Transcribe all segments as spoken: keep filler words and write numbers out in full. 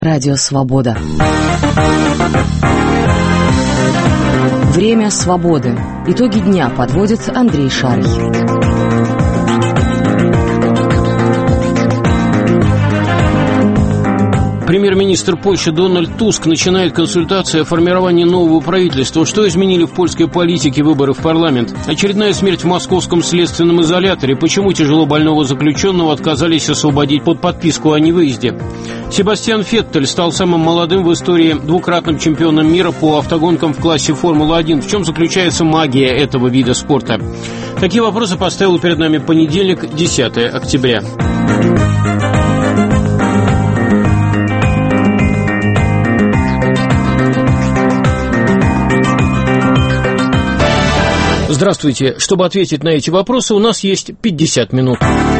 Радио Свобода. Время свободы. Итоги дня подводит Андрей Шарий. Премьер-министр Польши Дональд Туск начинает консультации о формировании нового правительства. Что изменили в польской политике выборы в парламент? Очередная смерть в московском следственном изоляторе. Почему тяжело больного заключенного отказались освободить под подписку о невыезде? Себастьян Феттель стал самым молодым в истории двукратным чемпионом мира по автогонкам в классе Формулы один. В чем заключается магия этого вида спорта? Такие вопросы поставил перед нами понедельник, десятое октября. Здравствуйте. Чтобы ответить на эти вопросы, у нас есть пятьдесят минут.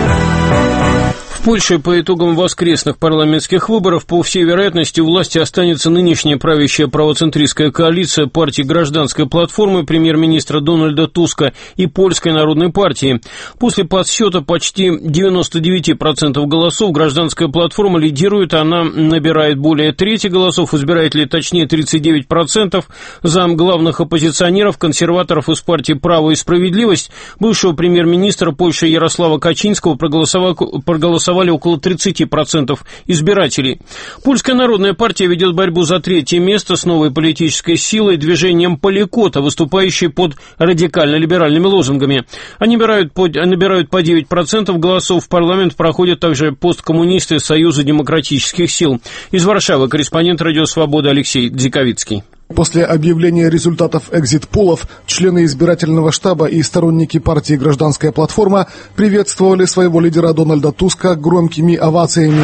В Польше по итогам воскресных парламентских выборов, по всей вероятности, у власти останется нынешняя правящая правоцентристская коалиция партии «Гражданской платформы» премьер-министра Дональда Туска и Польской народной партии. После подсчета почти девяносто девять процентов голосов «Гражданская платформа» лидирует, она набирает более трети голосов, избирателей точнее тридцать девять процентов. Зам главных оппозиционеров, консерваторов из партии «Право и справедливость», бывшего премьер-министра Польши Ярослава Качинского, проголосовал, проголосовал около тридцать процентов избирателей. Польская народная партия ведет борьбу за третье место с новой политической силой, движением Поликота, выступающей под радикально-либеральными лозунгами. Они набирают по, набирают по девять процентов голосов. В парламент проходят также посткоммунисты Союза демократических сил. Из Варшавы корреспондент Радио Свобода Алексей Дзиковицкий. После объявления результатов экзит-полов члены избирательного штаба и сторонники партии «Гражданская платформа» приветствовали своего лидера Дональда Туска громкими овациями.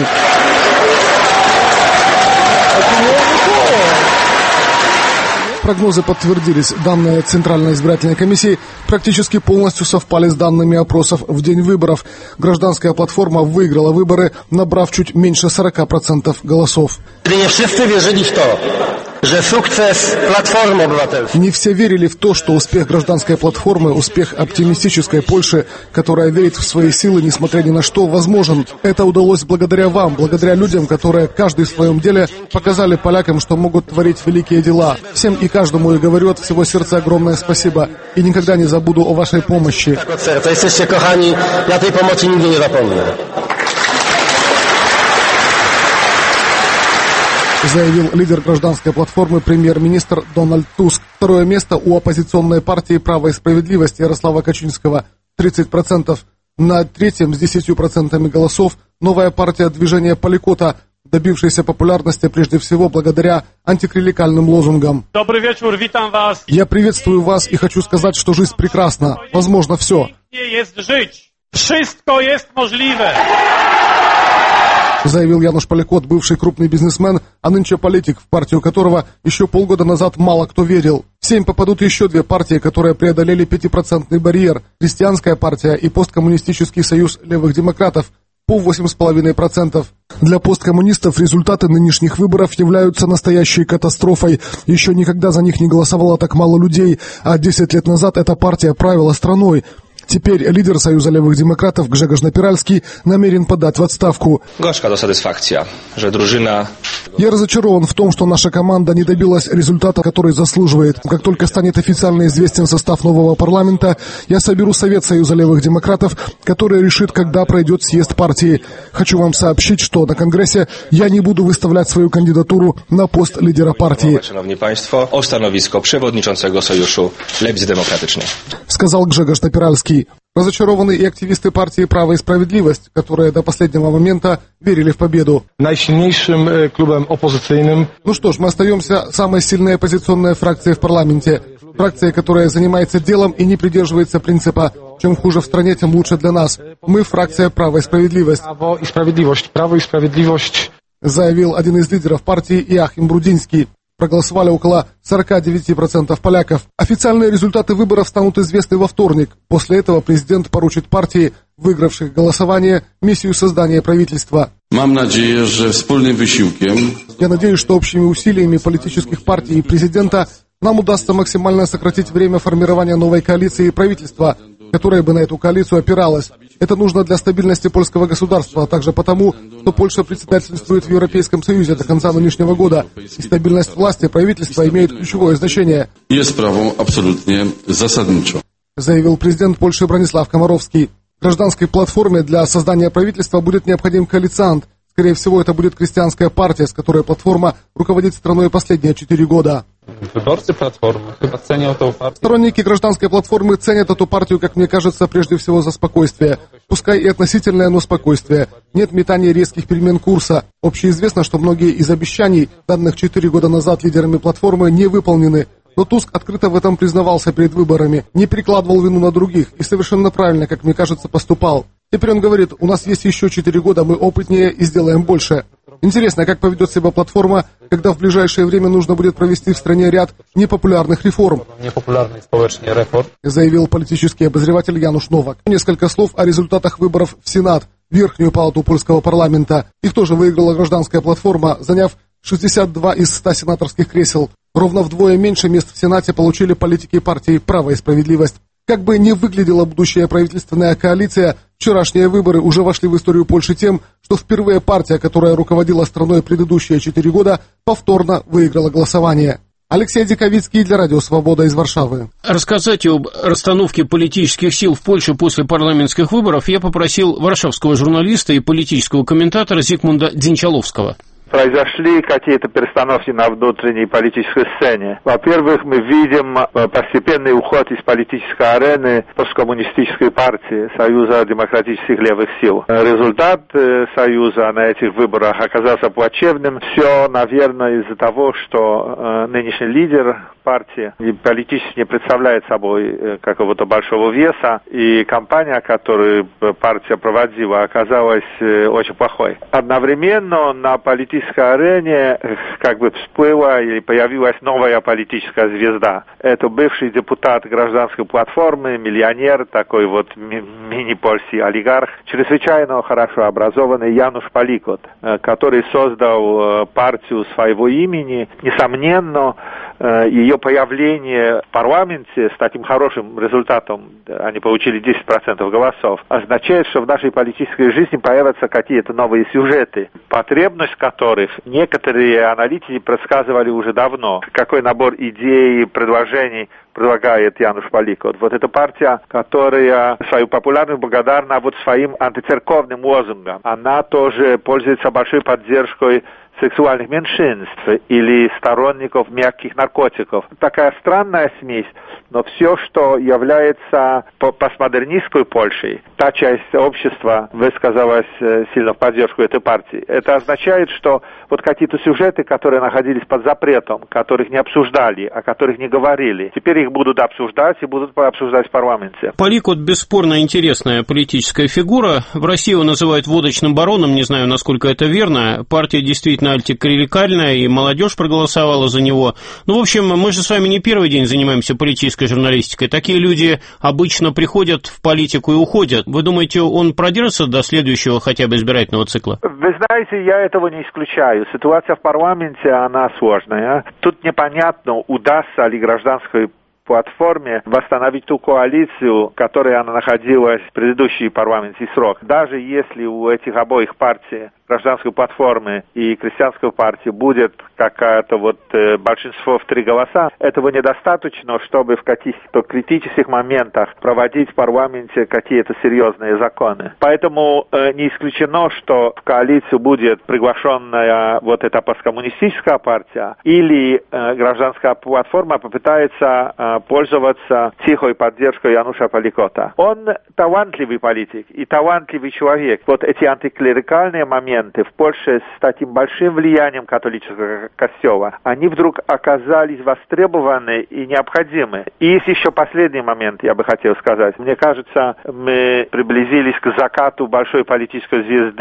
Прогнозы подтвердились. Данные Центральной избирательной комиссии практически полностью совпали с данными опросов в день выборов. «Гражданская платформа» выиграла выборы, набрав чуть меньше сорок процентов голосов. Не все верили в то, что сукцесс платформы обывательской. Не все верили в то, что успех «Гражданской платформы», успех оптимистической Польши, которая верит в свои силы, несмотря ни на что, возможен. Это удалось благодаря вам, благодаря людям, которые каждый в своем деле показали полякам, что могут творить великие дела. Всем и каждому я говорю от всего сердца огромное спасибо. И никогда не забуду о вашей помощи. Так от сердца, jesteście kochani, я tej pomocy nigdy nie zapomnę. Заявил лидер «Гражданской платформы» премьер-министр Дональд Туск. Второе место у оппозиционной партии «Право и справедливость» Ярослава Качинского – тридцать процентов. На третьем с десятью процентами голосов новая партия «Движение Поликота», добившаяся популярности прежде всего благодаря антиклерикальным лозунгам. Добрый вечер, витам вас. Я приветствую вас и хочу сказать, что жизнь прекрасна. Возможно все. Есть жить. Wszystko jest możliwe. Заявил Януш Поликот, бывший крупный бизнесмен, а нынче политик, в партию которого еще полгода назад мало кто верил. В семь попадут еще две партии, которые преодолели пятипроцентный барьер. Христианская партия и посткоммунистический союз левых демократов по восемь с половиной процентов. Для посткоммунистов результаты нынешних выборов являются настоящей катастрофой. Еще никогда за них не голосовало так мало людей, а десять лет назад эта партия правила страной. Теперь лидер Союза левых демократов Гжегош Напиральский намерен подать в отставку. Gorzka досатисфакция, że drużyna... Я разочарован в том, что наша команда не добилась результата, который заслуживает. Как только станет официально известен состав нового парламента, я соберу Совет Союза левых демократов, который решит, когда пройдет съезд партии. Хочу вам сообщить, что на Конгрессе я не буду выставлять свою кандидатуру на пост лидера партии. Szanowni Państwo, o stanowisko przewodniczącego Sojuszu Lewicy Demokratycznej. Сказал Гжегош Напиральский. Разочарованы и активисты партии «Право и справедливость», которые до последнего момента верили в победу. Najsilniejszym klubem opozycyjnym. Ну что ж, мы остаемся самой сильной оппозиционной фракцией в парламенте. Фракция, которая занимается делом и не придерживается принципа «чем хуже в стране, тем лучше для нас». Мы фракция «Право и справедливость». Право и справедливость. Право и справедливость. Заявил один из лидеров партии Иоахим Брудинский. Проголосовали около сорок девять процентов поляков. Официальные результаты выборов станут известны во вторник. После этого президент поручит партии, выигравших голосование, миссию создания правительства. Mam nadzieję, że wspólnym wysiłkiem... Я надеюсь, что общими усилиями политических партий и президента нам удастся максимально сократить время формирования новой коалиции и правительства, которое бы на эту коалицию опиралось. Это нужно для стабильности польского государства, а также потому, что Польша председательствует в Европейском Союзе до конца нынешнего года, и стабильность власти правительства имеет ключевое значение. Jest sprawą absolutnie zasadniczą. Заявил президент Польши Бронислав Комаровский. Гражданской платформе для создания правительства будет необходим коалициант. Скорее всего, это будет крестьянская партия, с которой платформа руководит страной последние четыре года. Сторонники гражданской платформы ценят эту партию, как мне кажется, прежде всего за спокойствие. Пускай и относительное, но спокойствие. Нет метания резких перемен курса. Общеизвестно, что многие из обещаний, данных четыре года назад лидерами платформы, не выполнены. Но Туск открыто в этом признавался перед выборами, не перекладывал вину на других и совершенно правильно, как мне кажется, поступал. Теперь он говорит, у нас есть еще четыре года, мы опытнее и сделаем больше. Интересно, как поведет себя платформа, когда в ближайшее время нужно будет провести в стране ряд непопулярных реформ, заявил политический обозреватель Януш Новак. Несколько слов о результатах выборов в Сенат, Верхнюю палату польского парламента. Их тоже выиграла гражданская платформа, заняв шестьдесят два из ста сенаторских кресел. Ровно вдвое меньше мест в Сенате получили политики партии «Право и справедливость». Как бы ни выглядела будущая правительственная коалиция, вчерашние выборы уже вошли в историю Польши тем, что впервые партия, которая руководила страной предыдущие четыре года, повторно выиграла голосование. Алексей Диковицкий для Радио Свобода из Варшавы. Рассказать об расстановке политических сил в Польше после парламентских выборов я попросил варшавского журналиста и политического комментатора Зигмунда Дзинчаловского. Произошли какие-то перестановки на внутренней политической сцене. Во-первых, мы видим постепенный уход из политической арены посткоммунистической партии Союза демократических левых сил. Результат Союза на этих выборах оказался плачевным. Все, наверное, из-за того, что нынешний лидер партии политически не представляет собой какого-то большого веса, и кампания, которую партия проводила, оказалась очень плохой. Одновременно на политической арене как бы всплыла или появилась новая политическая звезда. Это бывший депутат гражданской платформы, миллионер, такой вот ми- мини-польский олигарх, чрезвычайно хорошо образованный Януш Паликот, который создал партию своего имени. Несомненно, ее появление в парламенте с таким хорошим результатом, они получили десять процентов голосов, означает, что в нашей политической жизни появятся какие-то новые сюжеты, потребность которых некоторые аналитики предсказывали уже давно. Какой набор идей, предложений предлагает Януш Паликот. Вот эта партия, которая свою популярность благодарна вот своим антицерковным лозунгам. Она тоже пользуется большой поддержкой сексуальных меньшинств или сторонников мягких наркотиков. Такая странная смесь, но все, что является постмодернистской Польшей, та часть общества высказалась сильно в поддержку этой партии. Это означает, что вот какие-то сюжеты, которые находились под запретом, которых не обсуждали, о которых не говорили, теперь их будут обсуждать и будут обсуждать в парламенте. Паликот бесспорно интересная политическая фигура. В России его называют водочным бароном, не знаю, насколько это верно. Партия действительно антиклерикальная, и молодежь проголосовала за него. Ну, в общем, мы же с вами не первый день занимаемся политической журналистикой. Такие люди обычно приходят в политику и уходят. Вы думаете, он продержится до следующего хотя бы избирательного цикла? Вы знаете, я этого не исключаю. Ситуация в парламенте, она сложная. Тут непонятно, удастся ли гражданской платформе восстановить ту коалицию, в которой она находилась в предыдущий парламентский срок. Даже если у этих обоих партий, гражданской платформы и крестьянской партии, будет какое-то вот э, большинство в три голоса, этого недостаточно, чтобы в каких-то критических моментах проводить в парламенте какие-то серьезные законы. Поэтому э, не исключено, что в коалицию будет приглашенная вот эта посткоммунистическая партия, или э, гражданская платформа попытается э, пользоваться тихой поддержкой Януша Паликота. Он талантливый политик и талантливый человек. Вот эти антиклерикальные моменты в Польше с таким большим влиянием католического костела, они вдруг оказались востребованы и необходимы. И есть еще последний момент, я бы хотел сказать. Мне кажется, мы приблизились к закату большой политической звезды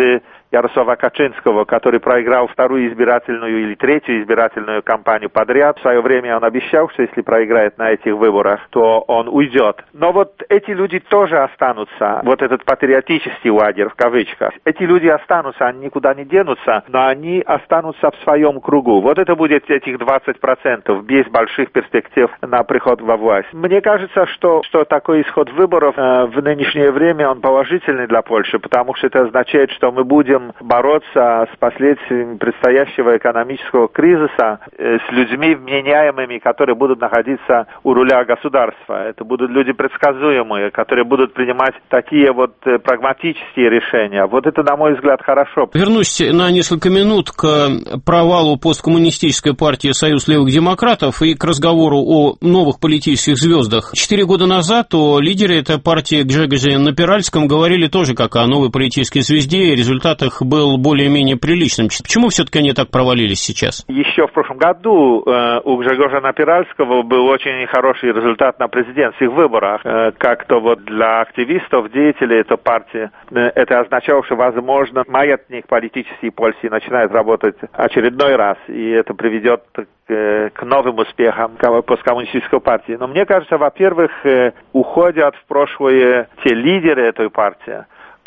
Ярослава Качинского, который проиграл вторую избирательную или третью избирательную кампанию подряд. В свое время он обещал, что если проиграет на этих выборах, то он уйдет. Но вот эти люди тоже останутся. Вот этот патриотический лагерь, в кавычках. Эти люди останутся, они никуда не денутся, но они останутся в своем кругу. Вот это будет этих двадцать процентов без больших перспектив на приход во власть. Мне кажется, что, что такой исход выборов э, в нынешнее время, он положительный для Польши, потому что это означает, что мы будем бороться с последствиями предстоящего экономического кризиса э, с людьми вменяемыми, которые будут находиться у руля государства. Это будут люди предсказуемые, которые будут принимать такие вот э, прагматические решения. Вот это, на мой взгляд, хорошо. Вернусь на несколько минут к провалу посткоммунистической партии «Союз левых демократов» и к разговору о новых политических звездах. Четыре года назад о лидере этой партии Гжегоже Напиральском говорили тоже как о новой политической звезде, и результат их был более-менее приличным. Почему все-таки они так провалились сейчас? Еще в прошлом году э, у Гжегожа Напиральского был очень хороший результат на президентских выборах. Э, как-то вот для активистов, деятелей этой партии, э, это означало, что, возможно, маятник политический Польши начинает работать очередной раз, и это приведет к, к новым успехам посткоммунистической партии. Но мне кажется, во-первых, уходят в прошлое те лидеры этой партии,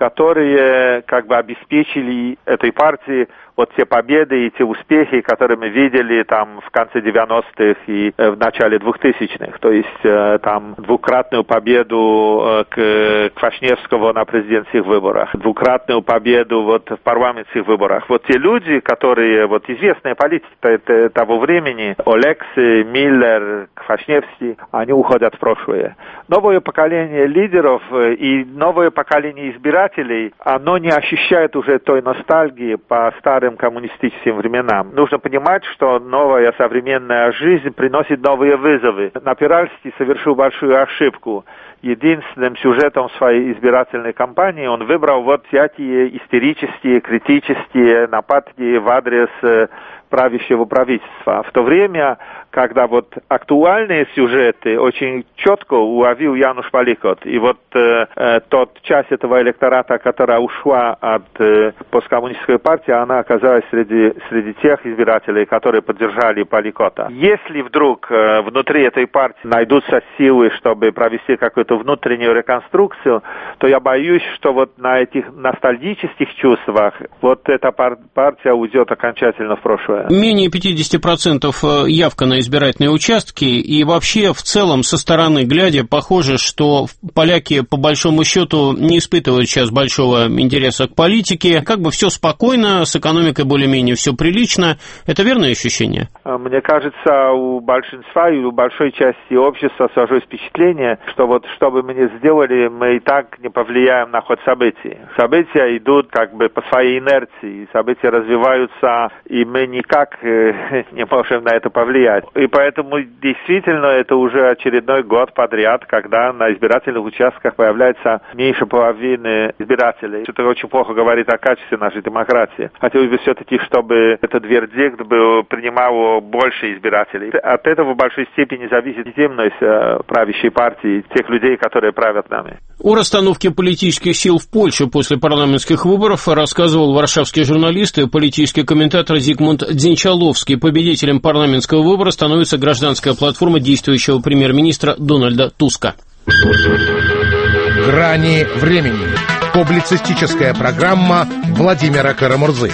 которые как бы обеспечили этой партии вот те победы и те успехи, которые мы видели там в конце девяностых и в начале двухтысячных. То есть там двукратную победу Квашневского на президентских выборах, двукратную победу вот в парламентских выборах. Вот те люди, которые вот известные политики того времени, Олексы, Миллер, Квашневский, они уходят в прошлое. Новое поколение лидеров и новое поколение избирателей, оно не ощущает уже той ностальгии по старым коммунистическим временам. Нужно понимать, что новая современная жизнь приносит новые вызовы. Напиральский совершил большую ошибку. Единственным сюжетом своей избирательной кампании он выбрал вот всякие истерические, критические нападки в адрес правящего правительства. В то время, когда вот актуальные сюжеты очень четко уловил Януш Паликот. И вот э, э, тот часть этого электората, которая ушла от э, посткоммунистической партии, она оказалась среди, среди тех избирателей, которые поддержали Паликота. Если вдруг э, внутри этой партии найдутся силы, чтобы провести какую-то внутреннюю реконструкцию, то я боюсь, что вот на этих ностальгических чувствах вот эта пар- партия уйдет окончательно в прошлое. Менее пятьдесят процентов явка на избирательные участки, и вообще в целом со стороны глядя похоже, что поляки по большому счету не испытывают сейчас большого интереса к политике, как бы все спокойно, с экономикой более-менее все прилично. Это верное ощущение? Мне кажется, у большинства и у большой части общества сложилось впечатление, что вот что бы мы ни сделали, мы и так не повлияем на ход событий. События идут как бы по своей инерции, события развиваются, и мы никак э, не можем на это повлиять. И поэтому действительно это уже очередной год подряд, когда на избирательных участках появляется меньше половины избирателей. Это очень плохо говорит о качестве нашей демократии. Хотелось бы все-таки, чтобы этот вердикт был, принимал больше избирателей. От этого в большой степени зависит легитимность правящей партии, тех людей, которые правят нами. О расстановке политических сил в Польше после парламентских выборов рассказывал варшавский журналист и политический комментатор Зигмунд Дзинчаловский. Победителем парламентского выбора становится гражданская платформа действующего премьер-министра Дональда Туска. «Грани времени». Публицистическая программа Владимира Карамурзы.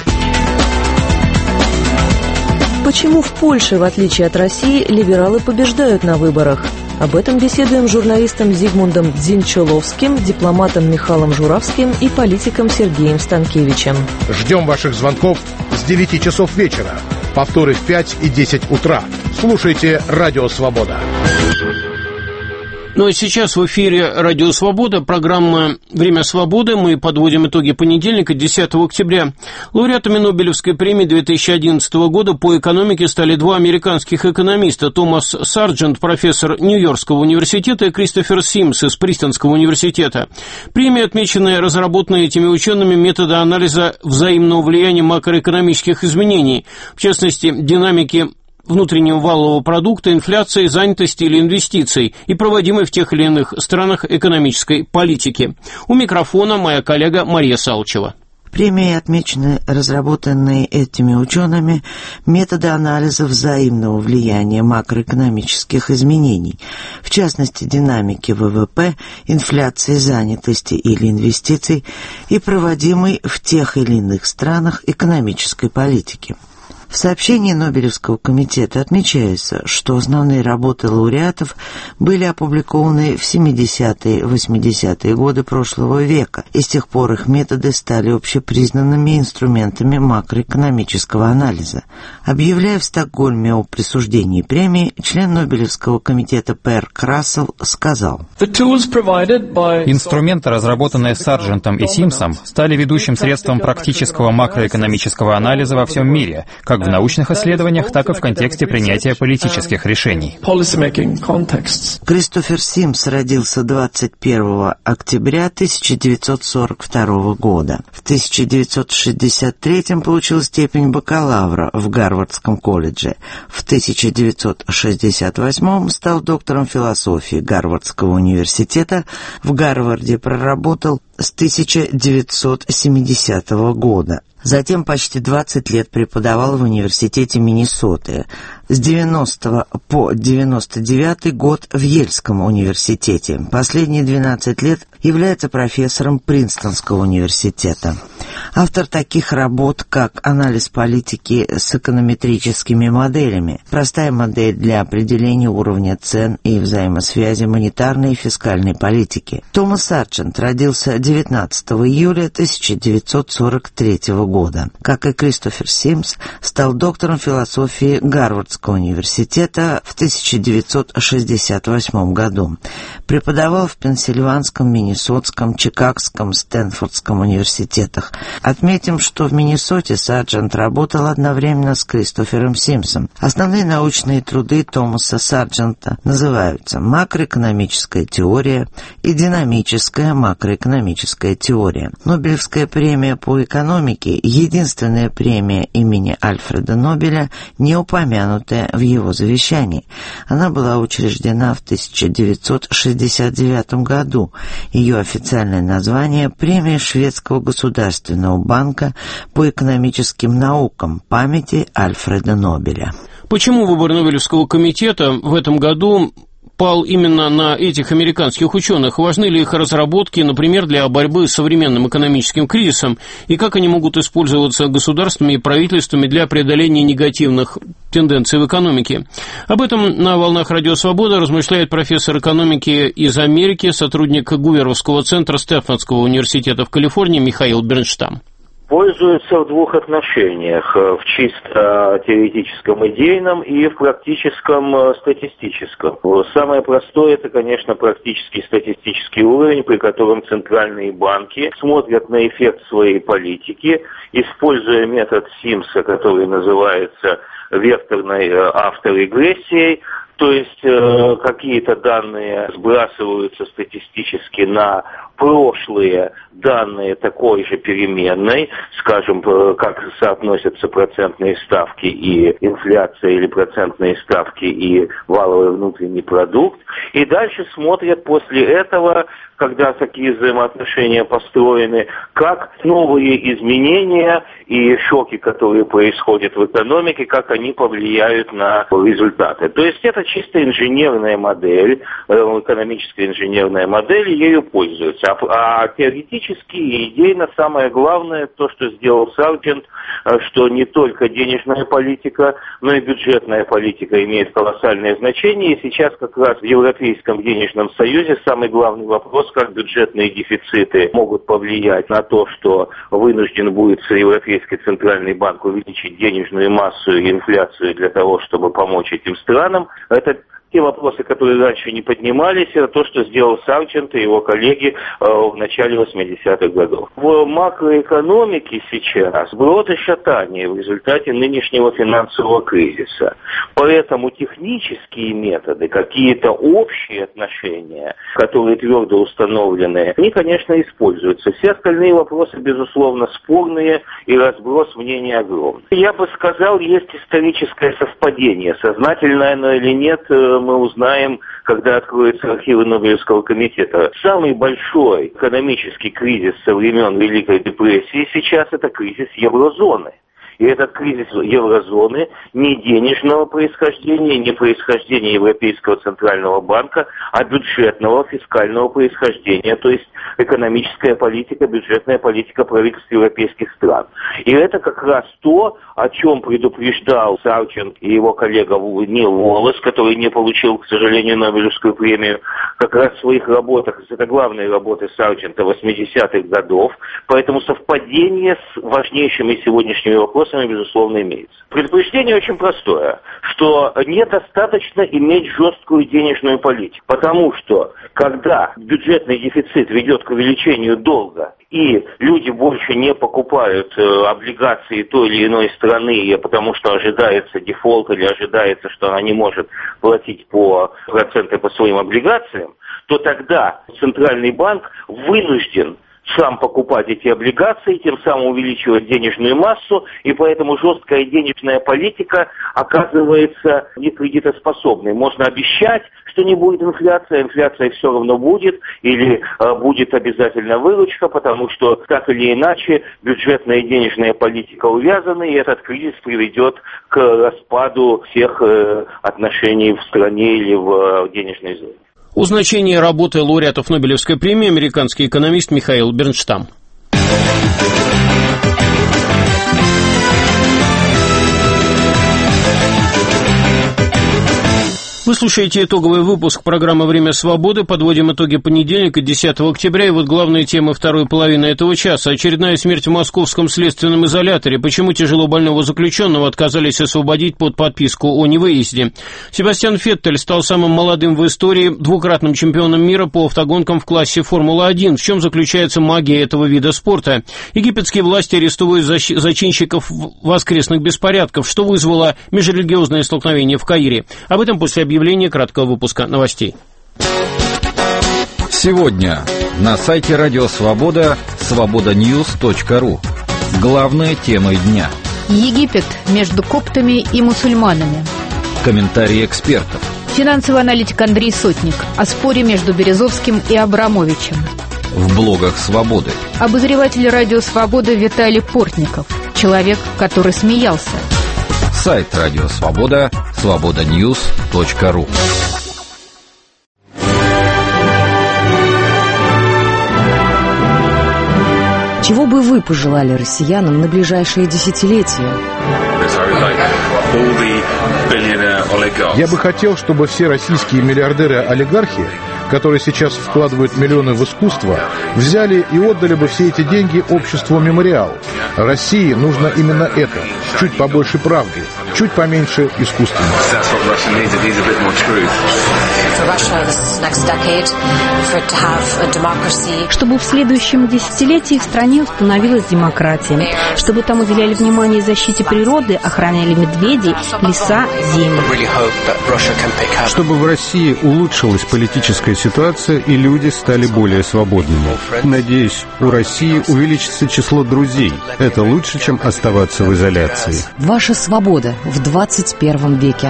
Почему в Польше, в отличие от России, либералы побеждают на выборах? Об этом беседуем с журналистом Зигмундом Дзинчаловским, дипломатом Михалом Журавским и политиком Сергеем Станкевичем. Ждем ваших звонков с девяти часов вечера. Повторы в пять и десять утра. Слушайте «Радио Свобода». Ну а сейчас в эфире «Радио Свобода», программа «Время свободы». Мы подводим итоги понедельника, десятого октября. Лауреатами Нобелевской премии две тысячи одиннадцатого года по экономике стали два американских экономиста: Томас Сарджент, профессор Нью-Йоркского университета, и Кристофер Симс из Принстонского университета. Премии отмечены разработанные этими учеными методы анализа взаимного влияния макроэкономических изменений, в частности, динамики внутреннего валового продукта, инфляции, занятости или инвестиций, и проводимой в тех или иных странах экономической политики. У микрофона моя коллега Мария Салчева. Премией отмечены разработанные этими учеными методы анализа взаимного влияния макроэкономических изменений, в частности динамики ВВП, инфляции, занятости или инвестиций и проводимой в тех или иных странах экономической политики. В сообщении Нобелевского комитета отмечается, что основные работы лауреатов были опубликованы в семидесятые-восьмидесятые годы прошлого века, и с тех пор их методы стали общепризнанными инструментами макроэкономического анализа. Объявляя в Стокгольме о присуждении премии, член Нобелевского комитета Пер Крассел сказал: «Инструменты, разработанные Сарджентом и Симсом, стали ведущим средством практического макроэкономического анализа во всем мире, как в научных исследованиях, так и в контексте принятия политических решений». Кристофер Симс родился двадцать первого октября тысяча девятьсот сорок второго года. В тысяча девятьсот шестьдесят третьем получил степень бакалавра в Гарвардском колледже. В тысяча девятьсот шестьдесят восьмом стал доктором философии Гарвардского университета. В Гарварде проработал с тысяча девятьсот семидесятого года. Затем почти двадцать лет преподавал в университете Миннесоты. С девяностого по девяносто девятый год в Йельском университете. Последние двенадцать лет является профессором Принстонского университета. Автор таких работ, как «Анализ политики с эконометрическими моделями», «Простая модель для определения уровня цен и взаимосвязи монетарной и фискальной политики». Томас Сарджент родился девятнадцатого июля тысяча девятьсот сорок третьего года. Как и Кристофер Симс, стал доктором философии Гарвардского университета в тысяча девятьсот шестьдесят восьмом году. Преподавал в Пенсильванском, Миннесотском, Чикагском, Стэнфордском университетах. Отметим, что в Миннесоте Сарджент работал одновременно с Кристофером Симсом. Основные научные труды Томаса Сарджента называются «Макроэкономическая теория» и «Динамическая макроэкономическая теория». Нобелевская премия по экономике – единственная премия имени Альфреда Нобеля, не упомянутая в его завещании. Она была учреждена в тысяча девятьсот шестьдесят девятом году. Ее официальное название – Премия Шведского государственного банка по экономическим наукам памяти Альфреда Нобеля. Почему выбор Нобелевского комитета в этом году пал именно на этих американских ученых? Важны ли их разработки, например, для борьбы с современным экономическим кризисом, и как они могут использоваться государствами и правительствами для преодоления негативных тенденций в экономике? Об этом на «Волнах Радио Свобода» размышляет профессор экономики из Америки, сотрудник Гуверовского центра Стэнфордского университета в Калифорнии Михаил Бернштам. Пользуются в двух отношениях: в чисто теоретическом идейном и в практическом статистическом. Самое простое – это, конечно, практический статистический уровень, при котором центральные банки смотрят на эффект своей политики, используя метод Симса, который называется векторной авторегрессией. То есть э, какие-то данные сбрасываются статистически на прошлые данные такой же переменной, скажем, как соотносятся процентные ставки и инфляция, или процентные ставки и валовый внутренний продукт, и дальше смотрят после этого, когда такие взаимоотношения построены, как новые изменения и шоки, которые происходят в экономике, как они повлияют на результаты. То есть это чисто инженерная модель, экономическая инженерная модель, и ею пользуются. А, а теоретически и идейно самое главное, то, что сделал Сарджент, что не только денежная политика, но и бюджетная политика имеет колоссальное значение. И сейчас как раз в Европейском денежном союзе самый главный вопрос, как бюджетные дефициты могут повлиять на то, что вынужден будет Европейский центральный банк увеличить денежную массу и инфляцию для того, чтобы помочь этим странам. Это те вопросы, которые раньше не поднимались, это то, что сделал Сарджент и его коллеги э, в начале восьмидесятых годов. В макроэкономике сейчас сброд и шатание в результате нынешнего финансового кризиса. Поэтому технические методы, какие-то общие отношения, которые твердо установлены, они, конечно, используются. Все остальные вопросы, безусловно, спорные, и разброс мнений огромный. Я бы сказал, есть историческое совпадение, сознательное оно или нет, мы узнаем, когда откроются архивы Нобелевского комитета. Самый большой экономический кризис со времен Великой депрессии сейчас это кризис еврозоны. И этот кризис еврозоны не денежного происхождения, не происхождения Европейского центрального банка, а бюджетного, фискального происхождения, то есть экономическая политика, бюджетная политика правительств европейских стран. И это как раз то, о чем предупреждал Сарченко и его коллега Нил Уоллес, который не получил, к сожалению, Нобелевскую премию, как раз в своих работах, это главные работы Сарченко восьмидесятых годов, поэтому совпадение с важнейшими сегодняшними вопросами безусловно, имеется. Предупреждение очень простое, что недостаточно иметь жесткую денежную политику, потому что, когда бюджетный дефицит ведет к увеличению долга, и люди больше не покупают э, облигации той или иной страны, потому что ожидается дефолт или ожидается, что она не может платить по проценты по своим облигациям, то тогда Центральный банк вынужден сам покупать эти облигации, тем самым увеличивать денежную массу, и поэтому жесткая денежная политика оказывается некредитоспособной. Можно обещать, что не будет инфляции, инфляция все равно будет, или э, будет обязательно выручка, потому что так или иначе бюджетная и денежная политика увязаны, и этот кризис приведет к распаду всех э, отношений в стране или в э, денежной зоне. О значении работы лауреатов Нобелевской премии американский экономист Михаил Бернштам. Вы слушаете итоговый выпуск программы «Время свободы». Подводим итоги понедельника, десятого октября. И вот главные темы второй половины этого часа. Очередная смерть в московском следственном изоляторе. Почему тяжело больного заключенного отказались освободить под подписку о невыезде? Себастьян Феттель стал самым молодым в истории двукратным чемпионом мира по автогонкам в классе Формула один. В чем заключается магия этого вида спорта? Египетские власти арестовывают зачинщиков воскресных беспорядков. Что вызвало межрелигиозное столкновение в Каире? Об этом после объявления Объявление краткого выпуска новостей. Сегодня на сайте Радио Свобода свобода ньюс точка ру. Главные темы дня. Египет между коптами и мусульманами. Комментарии экспертов. Финансовый аналитик Андрей Сотник о споре между Березовским и Абрамовичем. В блогах Свободы. Обозреватель Радио Свобода Виталий Портников. Человек, который смеялся. Сайт Радио Свобода свобода ньюс точка ру. Чего бы вы пожелали россиянам на ближайшие десятилетия? Я бы хотел, чтобы все российские миллиардеры-олигархи, которые сейчас вкладывают миллионы в искусство, взяли и отдали бы все эти деньги обществу «Мемориал». России нужно именно это. Чуть побольше правды, чуть поменьше искусства. Чтобы в следующем десятилетии в стране установилась демократия, чтобы там уделяли внимание защите природы, охраняли медведей, леса, земли. Чтобы в России улучшилась политическая ситуация и люди стали более свободными. Надеюсь, у России увеличится число друзей. Это лучше, чем оставаться в изоляции. Ваша свобода в двадцать первом веке.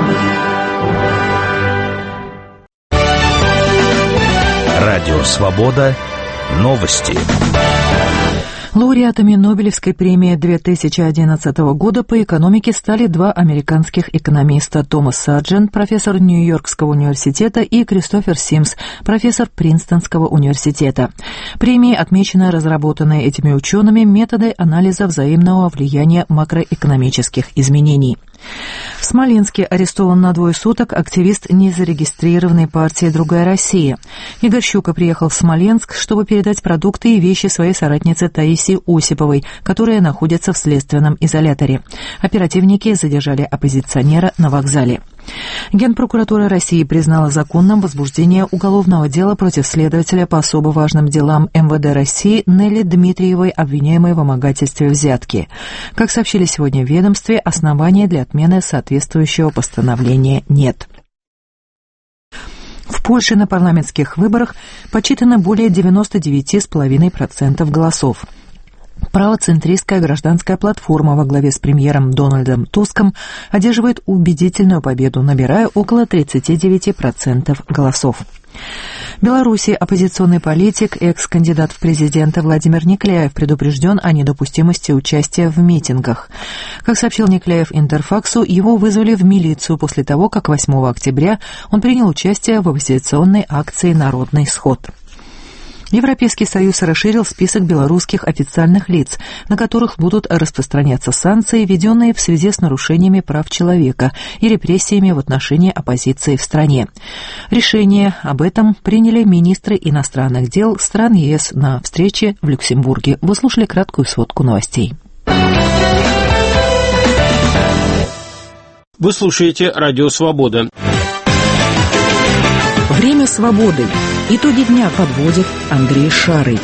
Радио Свобода. Новости. Лауреатами Нобелевской премии две тысячи одиннадцатого года по экономике стали два американских экономиста: Томас Сарджент, профессор Нью-Йоркского университета, и Кристофер Симс, профессор Принстонского университета. Премии отмечены разработанные этими учеными методы анализа взаимного влияния макроэкономических изменений. В Смоленске арестован на двое суток активист незарегистрированной партии «Другая Россия». Игорь Щука приехал в Смоленск, чтобы передать продукты и вещи своей соратнице Таисии Осиповой, которая находится в следственном изоляторе. Оперативники задержали оппозиционера на вокзале. Генпрокуратура России признала законным возбуждение уголовного дела против следователя по особо важным делам эм вэ дэ России Нелли Дмитриевой, обвиняемой в вымогательстве взятки. Как сообщили сегодня в ведомстве, оснований для отмены соответствующего постановления нет. В Польше на парламентских выборах подсчитано более девяносто девять целых пять десятых процента голосов. Правоцентристская гражданская платформа во главе с премьером Дональдом Туском одерживает убедительную победу, набирая около тридцать девять процентов голосов. В Беларуси оппозиционный политик, экс-кандидат в президенты Владимир Никляев предупрежден о недопустимости участия в митингах. Как сообщил Никляев Интерфаксу, его вызвали в милицию после того, как восьмого октября он принял участие в оппозиционной акции «Народный сход». Европейский Союз расширил список белорусских официальных лиц, на которых будут распространяться санкции, введенные в связи с нарушениями прав человека и репрессиями в отношении оппозиции в стране. Решение об этом приняли министры иностранных дел стран ЕС на встрече в Люксембурге. Вы слушали краткую сводку новостей. Вы слушаете «Радио Свобода». Время свободы. Итоги дня подводит Андрей Шарый.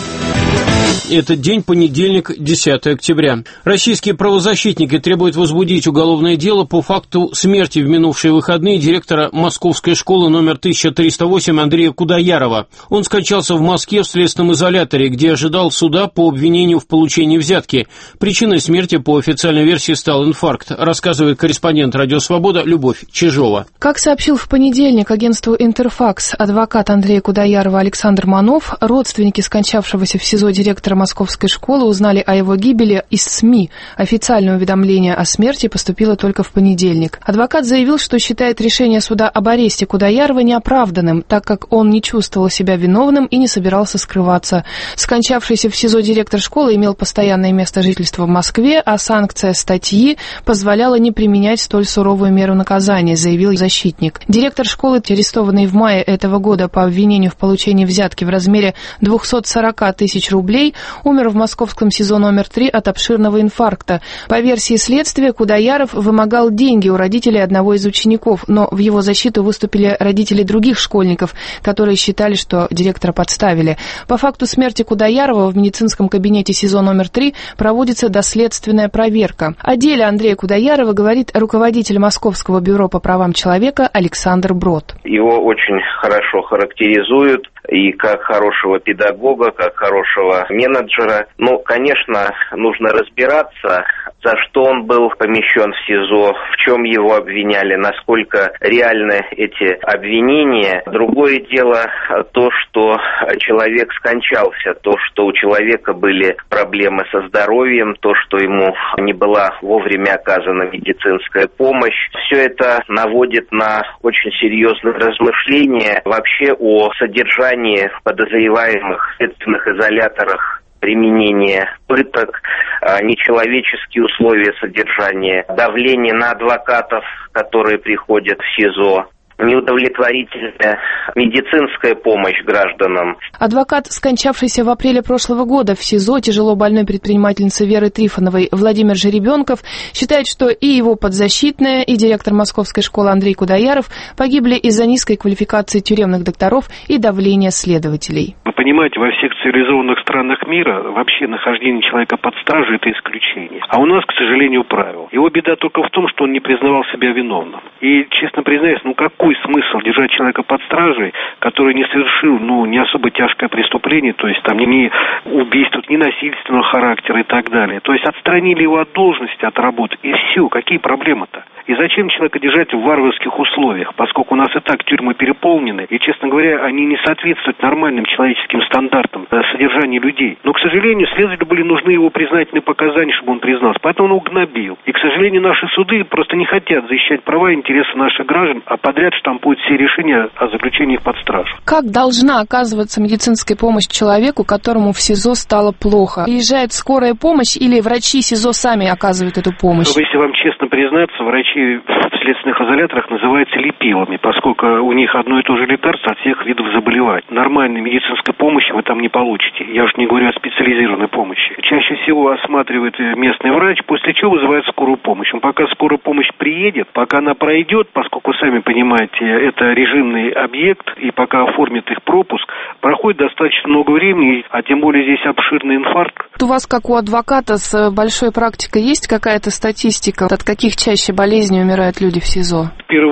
Это день понедельник, десятого октября. Российские правозащитники требуют возбудить уголовное дело по факту смерти в минувшие выходные директора Московской школы номер тысяча триста восемь Андрея Кудоярова. Он скончался в Москве в следственном изоляторе, где ожидал суда по обвинению в получении взятки. Причиной смерти по официальной версии стал инфаркт, рассказывает корреспондент «Радио Свобода» Любовь Чижова. Как сообщил в понедельник агентству «Интерфакс» адвокат Андрея Кудоярова Александр Манов, родственники скончавшегося в СИЗО директора Московской школы узнали о его гибели из СМИ. Официальное уведомление о смерти поступило только в понедельник. Адвокат заявил, что считает решение суда об аресте Кудоярова неоправданным, так как он не чувствовал себя виновным и не собирался скрываться. Скончавшийся в СИЗО директор школы имел постоянное место жительства в Москве, а санкция статьи позволяла не применять столь суровую меру наказания, заявил защитник. Директор школы, арестованный в мае этого года по обвинению в получении взятки в размере двухсот сорока тысяч рублей, умер в московском СИЗО номер три от обширного инфаркта. По версии следствия, Кудояров вымогал деньги у родителей одного из учеников, но в его защиту выступили родители других школьников, которые считали, что директора подставили. По факту смерти Кудоярова в медицинском кабинете СИЗО номер три проводится доследственная проверка. О деле Андрея Кудоярова говорит руководитель Московского бюро по правам человека Александр Брод. Его очень хорошо характеризуют и как хорошего педагога, как хорошего менеджера. Ну, конечно, нужно разбираться, за что он был помещен в СИЗО, в чем его обвиняли, насколько реальны эти обвинения. Другое дело то, что человек скончался, то, что у человека были проблемы со здоровьем, то, что ему не была вовремя оказана медицинская помощь. Все это наводит на очень серьезные размышления вообще о содержании подозреваемых в следственных изоляторах, применение пыток, нечеловеческие условия содержания, давление на адвокатов, которые приходят в СИЗО, неудовлетворительная медицинская помощь гражданам. Адвокат, скончавшийся в апреле прошлого года в СИЗО тяжело больной предпринимательницы Веры Трифоновой Владимир Жеребенков, считает, что и его подзащитная, и директор Московской школы Андрей Кудояров погибли из-за низкой квалификации тюремных докторов и давления следователей. Вы понимаете, во всех цивилизованных странах мира вообще нахождение человека под стражей – это исключение. А у нас, к сожалению, правило. Его беда только в том, что он не признавал себя виновным. И, честно признаюсь, ну какой смысл держать человека под стражей, который не совершил, ну, не особо тяжкое преступление, то есть там не убийство, не насильственного характера и так далее. То есть отстранили его от должности, от работы, и все, какие проблемы-то? И зачем человека держать в варварских условиях, поскольку у нас и так тюрьмы переполнены, и, честно говоря, они не соответствуют нормальным человеческим стандартам содержания людей. Но, к сожалению, следователю были нужны его признательные показания, чтобы он признался. Поэтому он угнобил. И, к сожалению, наши суды просто не хотят защищать права и интересы наших граждан, а подряд штампуют все решения о заключении их под стражу. Как должна оказываться медицинская помощь человеку, которому в СИЗО стало плохо? Приезжает скорая помощь или врачи СИЗО сами оказывают эту помощь? Но, если вам честно признаться, врачи в следственных изоляторах называются лепилами, поскольку у них одно и то же лекарство от всех видов заболеваний. Нормальной медицинской помощи вы там не получите. Я уж не говорю о специализированной помощи. Чаще всего осматривает местный врач, после чего вызывает скорую помощь. Он пока скорая помощь приедет, пока она пройдет, поскольку, сами понимаете, это режимный объект, и пока оформит их пропуск, проходит достаточно много времени, а тем более здесь обширный инфаркт. У вас, как у адвоката с большой практикой, есть какая-то статистика, от каких чаще болезней умирают люди в СИЗО? В первую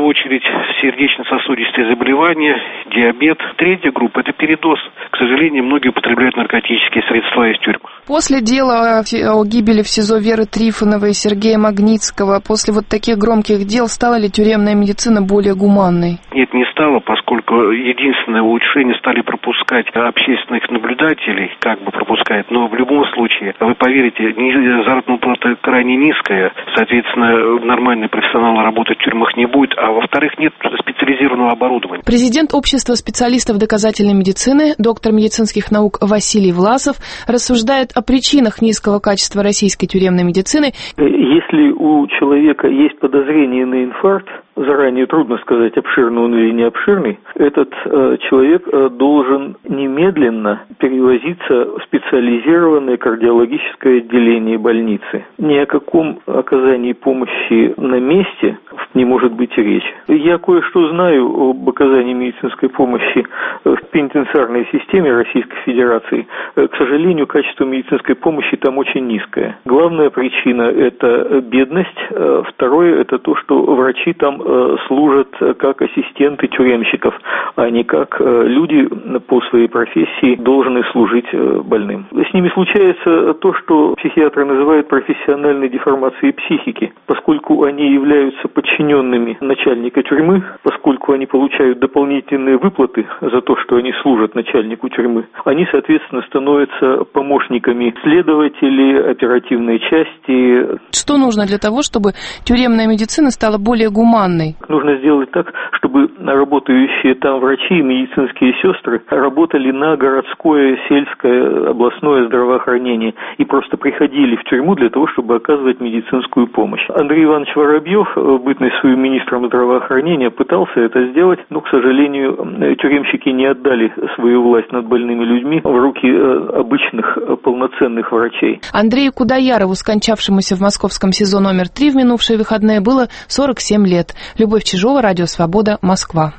очередь сердечно-сосудистые заболевания, диабет. Третья группа – это передоз. К сожалению, многие употребляют наркотические средства из тюрьм. После дела о гибели в СИЗО Веры Трифоновой и Сергея Магнитского, после вот таких громких дел, стала ли тюремная медицина более гуманной? Нет, не стало, поскольку единственное улучшение стали пропускать общественных наблюдателей, как бы пропускать, но в любом случае, вы поверите, заработная плата крайне низкая, соответственно, нормальный профессионал работать в тюрьмах не будет, а во-вторых, нет специализированного оборудования. Президент Общества специалистов доказательной медицины, доктор медицинских наук Василий Власов рассуждает о причинах низкого качества российской тюремной медицины. Если у человека есть подозрение на инфаркт, заранее трудно сказать, обширный он или не обширный, этот э, человек э, должен немедленно перевозиться в специализированное кардиологическое отделение больницы. Ни о каком оказании помощи на месте не может быть и речи. Я кое-что знаю об оказании медицинской помощи в пенитенциарной системе Российской Федерации. К сожалению, качество медицинской помощи там очень низкое. Главная причина – это бедность. Второе – это то, что врачи там служат как ассистенты тюремщиков, а не как люди по своей профессии должны служить больным. С ними случается то, что психиатры называют профессиональной деформацией психики, поскольку они являются подчиненными начальника тюрьмы, поскольку они получают дополнительные выплаты за то, что они служат начальнику тюрьмы, они, соответственно, становятся помощниками следователей, оперативной части. Что нужно для того, чтобы тюремная медицина стала более гуманной? Нужно сделать так, чтобы работающие там врачи и медицинские сестры работали на городское, сельское, областное здравоохранение и просто приходили в тюрьму для того, чтобы оказывать медицинскую помощь. Андрей Иванович Воробьев, бытный своим министром здравоохранения, пытался это сделать, но, к сожалению, тюремщики не отдали свою власть над больными людьми в руки обычных полноценных врачей. Андрею Кудаярову, скончавшемуся в московском СИЗО номер три в минувшие выходные, было сорок семь лет. Любовь Чижова, Радио Свобода, Москва.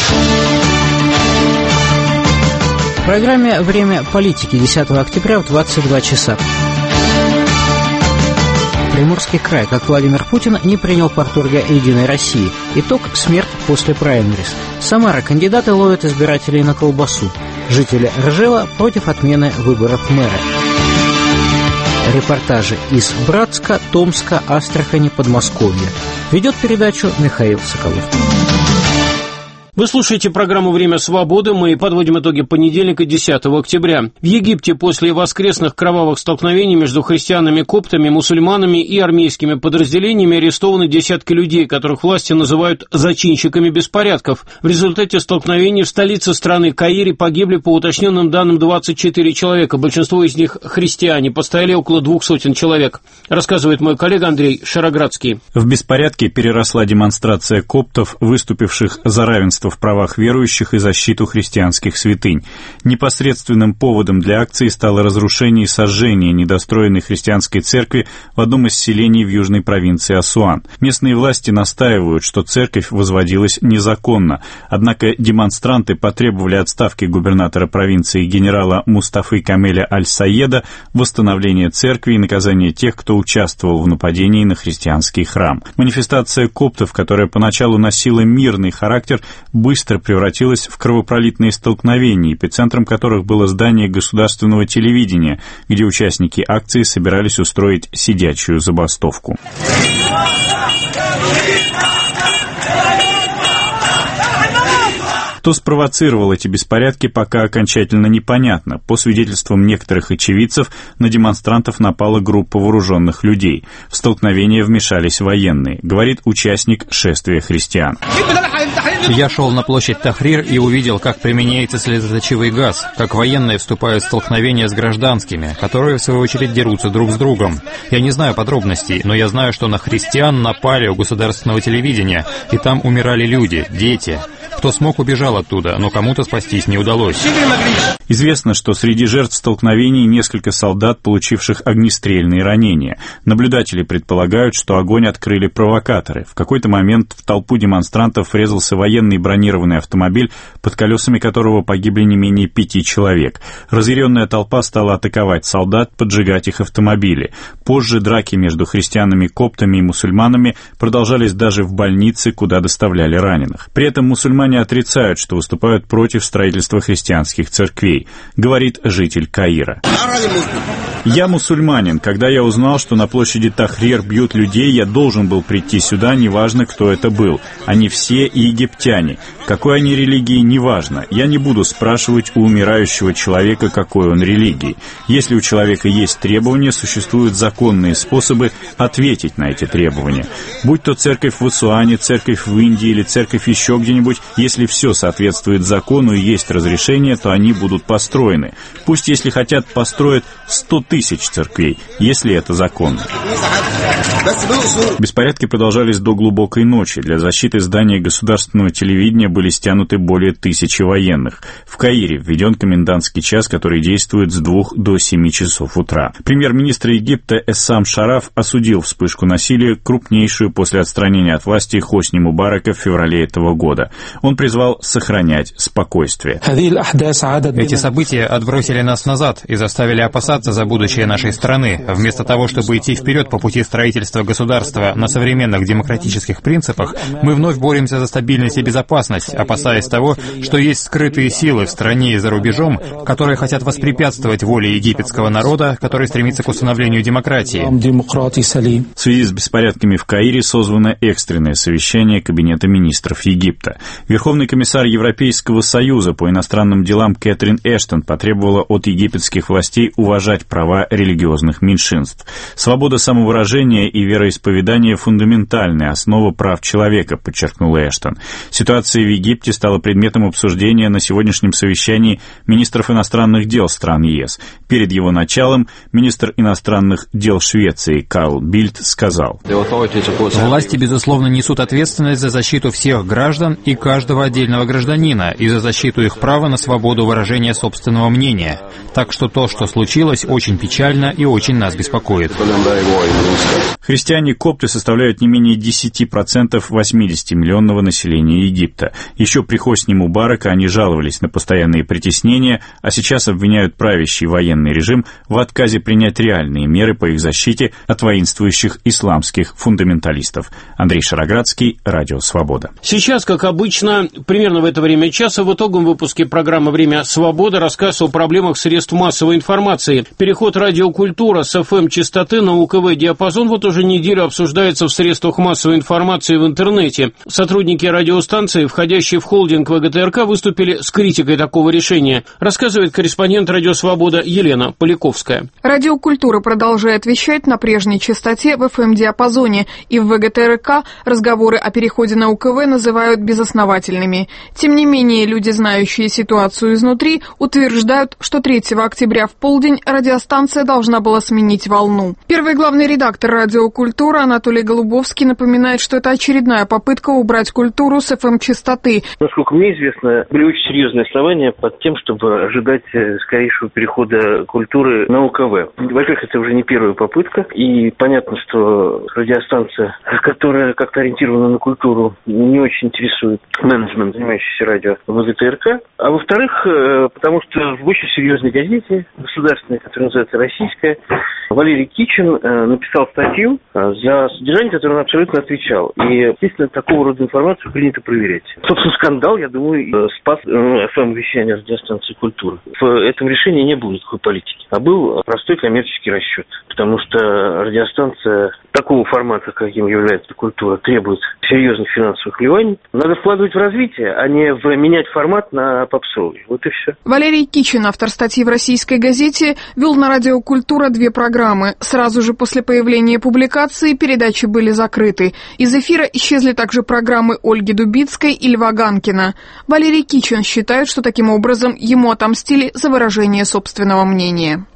В программе «Время политики» десятого октября в двадцать два часа. Приморский край, как Владимир Путин не принял парторга «Единой России». Итог – смерть после праймериз. Самара, кандидаты ловят избирателей на колбасу. Жители Ржева против отмены выборов мэра. Репортажи из Братска, Томска, Астрахани, Подмосковья. Ведет передачу Михаил Соколов. Вы слушаете программу «Время свободы». Мы подводим итоги понедельника, десятого октября. В Египте после воскресных кровавых столкновений между христианами, коптами, мусульманами и армейскими подразделениями арестованы десятки людей, которых власти называют зачинщиками беспорядков. В результате столкновений в столице страны Каире погибли, по уточненным данным, двадцать четыре человека. Большинство из них христиане. Пострадали около двух сотен человек. Рассказывает мой коллега Андрей Шароградский. В беспорядке переросла демонстрация коптов, выступивших за равенство в правах верующих и защиту христианских святынь. Непосредственным поводом для акции стало разрушение и сожжение недостроенной христианской церкви в одном из селений в южной провинции Асуан. Местные власти настаивают, что церковь возводилась незаконно, однако демонстранты потребовали отставки губернатора провинции генерала Мустафы Камеля Аль-Саеда, восстановления церкви и наказания тех, кто участвовал в нападении на христианский храм. Манифестация коптов, которая поначалу носила мирный характер, быстро превратилась в кровопролитные столкновения, эпицентром которых было здание государственного телевидения, где участники акции собирались устроить сидячую забастовку. Кто спровоцировал эти беспорядки, пока окончательно непонятно. По свидетельствам некоторых очевидцев, на демонстрантов напала группа вооруженных людей. В столкновение вмешались военные, говорит участник шествия христиан. Я шел на площадь Тахрир и увидел, как применяется слезоточивый газ, как военные вступают в столкновения с гражданскими, которые, в свою очередь, дерутся друг с другом. Я не знаю подробностей, но я знаю, что на христиан напали у государственного телевидения, и там умирали люди, дети. В Кто смог, убежал оттуда, но кому-то спастись не удалось. Известно, что среди жертв столкновений несколько солдат, получивших огнестрельные ранения. Наблюдатели предполагают, что огонь открыли провокаторы. В какой-то момент в толпу демонстрантов врезался военный бронированный автомобиль, под колесами которого погибли не менее пяти человек. Разъяренная толпа стала атаковать солдат, поджигать их автомобили. Позже драки между христианами-коптами и мусульманами продолжались даже в больнице, куда доставляли раненых. При этом мусульмане отрицают, что выступают против строительства христианских церквей, говорит житель Каира. «Я мусульманин. Когда я узнал, что на площади Тахрир бьют людей, я должен был прийти сюда, неважно, кто это был. Они все египтяне. Какой они религии, неважно. Я не буду спрашивать у умирающего человека, какой он религии. Если у человека есть требования, существуют законные способы ответить на эти требования. Будь то церковь в Асуане, церковь в Индии или церковь еще где-нибудь, если все соответствует закону и есть разрешение, то они будут построены. Пусть, если хотят, построят сто тысяч церквей, если это законно». Беспорядки продолжались до глубокой ночи. Для защиты здания государственного телевидения были стянуты более тысячи военных. В Каире введен комендантский час, который действует с двух до семи часов утра. Премьер-министр Египта Эссам Шараф осудил вспышку насилия, крупнейшую после отстранения от власти Хосни Мубарака в феврале этого года. Он призвал сохранять спокойствие. Эти события отбросили нас назад и заставили опасаться за будущее нашей страны. Вместо того, чтобы идти вперед по пути строительства государства на современных демократических принципах, мы вновь боремся за стабильность и безопасность, опасаясь того, что есть скрытые силы в стране и за рубежом, которые хотят воспрепятствовать воле египетского народа, который стремится к установлению демократии. В связи с беспорядками в Каире созвано экстренное совещание Кабинета министров Египта. Верховный комиссар Европейского союза по иностранным делам Кэтрин Эштон потребовала от египетских властей уважать права религиозных меньшинств. Свобода самовыражения и вероисповедания – фундаментальная основа прав человека, подчеркнула Эштон. Ситуация в Египте стала предметом обсуждения на сегодняшнем совещании министров иностранных дел стран ЕС. Перед его началом министр иностранных дел Швеции Карл Бильд сказал: «Власти, безусловно, несут ответственность за защиту всех граждан и каждого отдельного гражданина и за защиту их права на свободу выражения собственного мнения. Так что то, что случилось, очень печально и очень нас беспокоит». Христиане-копты составляют не менее десять процентов восьмидесятимиллионного населения Египта. Еще при Хосни Мубарака они жаловались на постоянные притеснения, а сейчас обвиняют правящий военный режим в отказе принять реальные меры по их защите от воинствующих исламских фундаменталистов. Андрей Шароградский, Радио Свобода. Сейчас, как обычно, примерно в это время часа в итоговом выпуске программы «Время свободы» рассказ о проблемах средств массовой информации. Переход радиокультура с эф эм-частоты на у ка вэ-диапазон вот уже неделю обсуждается в средствах массовой информации в интернете. Сотрудники радиостанции, входящие в холдинг вэ гэ тэ эр ка, выступили с критикой такого решения, рассказывает корреспондент «Радио Свобода» Елена Поляковская. Радиокультура продолжает вещать на прежней частоте в эф эм-диапазоне, и в вэ гэ тэ эр ка разговоры о переходе на у ка вэ называют безосновательными. Тем не менее, люди, знающие ситуацию изнутри, утверждают, что третьего октября в полдень радиостанция должна была сменить волну. Первый главный редактор «Радиокультура» Анатолий Голубовский напоминает, что это очередная попытка убрать культуру с эф эм-частоты. Насколько мне известно, были очень серьезные основания под тем, чтобы ожидать скорейшего перехода культуры на у ка вэ. Во-первых, это уже не первая попытка, и понятно, что радиостанция, которая как-то ориентирована на культуру, не очень интересует менеджмент, занимающийся радио вэ гэ тэ эр ка. А во-вторых, потому что в очень серьезной газете государственной, которая называется «Российская», Валерий Кичин написал статью, за содержание которой он абсолютно отвечал. И, естественно, такого рода информацию принято проверять. Собственно, скандал, я думаю, спас эф эм-вещание радиостанции «Культура». В этом решении не было никакой политики, а был простой коммерческий расчет. Потому что радиостанция такого формата, каким является «Культура», требует серьезных финансовых вливаний. Надо вкладывать в развитие, а не в менять формат на попсовый. Вот и все. Валерий Кичин, автор статьи в «Российской газете», вел на радио «Культура» две программы. Сразу же после появления публикации передачи были закрыты. Из эфира исчезли также программы Ольги Дубицкой и Льва Ганкина. Валерий Кичин считает, что таким образом ему отомстили за выражение собственного мнения.